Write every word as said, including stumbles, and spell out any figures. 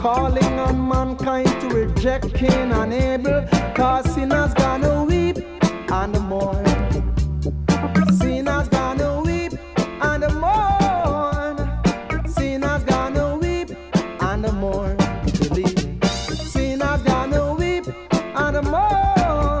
calling on mankind to reject Cain and Abel, cause sinners gonna weep and more.